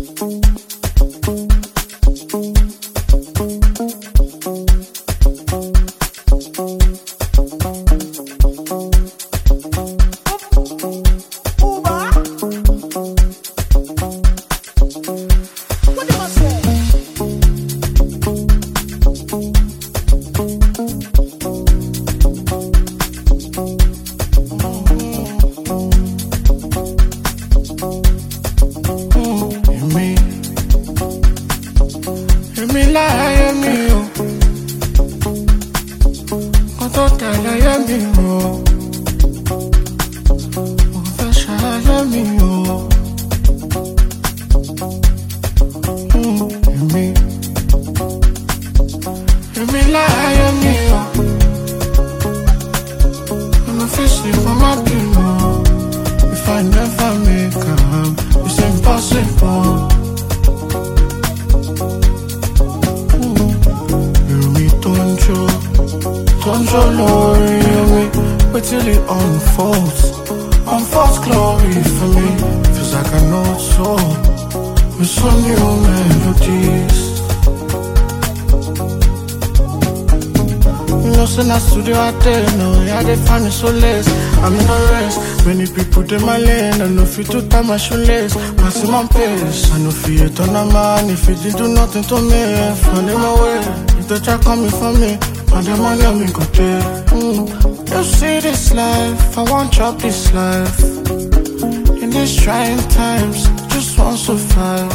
To tie my shoelace, maximum pace. I know fear turn a man if you did do nothing to me. Find them away, if they try coming for me, find them on me go there. You see this life, I want chop this life. In these trying times, just want to survive.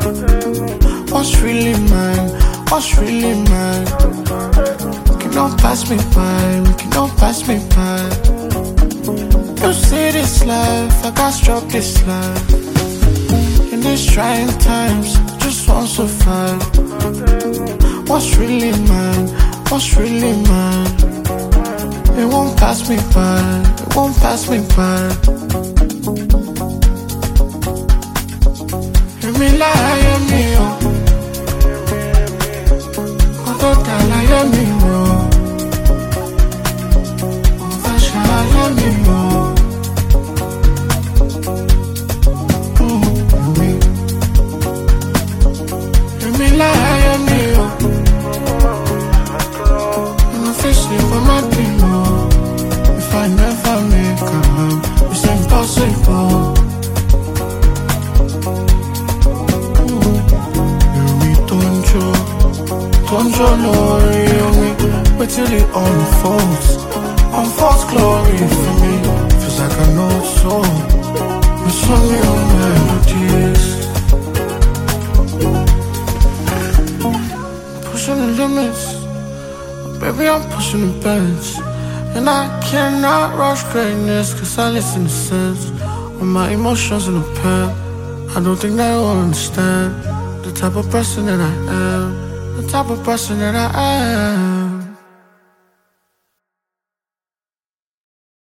What's really mine? What's really mine? Cannot pass me by, cannot pass me by. You see this life, I can't stop this life. In these trying times, just want to survive. What's really mine? What's really mine? It won't pass me by, it won't pass me by. Hear me lie, hear me oh. Hear me oh. Hear me oh. Till it unfolds glory for me. Feels like I know it's so. It's only on melodies. Pushing the limits, baby, I'm pushing the bench. And I cannot rush greatness, cause I listen to sense. All my emotions in a pen. I don't think they will understand the type of person that I am. The type of person that I am.